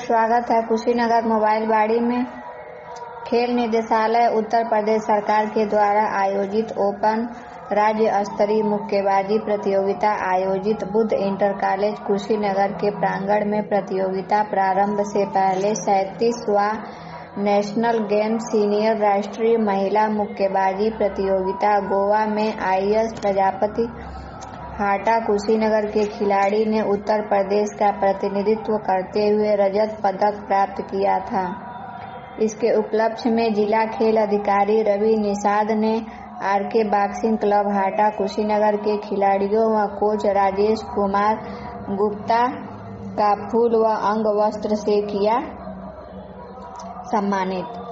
स्वागत है कुशीनगर मोबाइल बाड़ी में। खेल निदेशालय उत्तर प्रदेश सरकार के द्वारा आयोजित ओपन राज्य स्तरीय मुक्केबाजी प्रतियोगिता आयोजित बुद्ध इंटर कॉलेज कुशीनगर के प्रांगण में प्रतियोगिता प्रारंभ से पहले 37वां नेशनल गेम सीनियर राष्ट्रीय महिला मुक्केबाजी प्रतियोगिता गोवा में IS प्रजापति हाटा कुशीनगर के खिलाड़ी ने उत्तर प्रदेश का प्रतिनिधित्व करते हुए रजत पदक प्राप्त किया था। इसके उपलक्ष्य में जिला खेल अधिकारी रवि निषाद ने RK boxing club Hata Kushinagar के खिलाड़ियों व कोच राजेश कुमार गुप्ता का फूल व अंग वस्त्र से किया सम्मानित।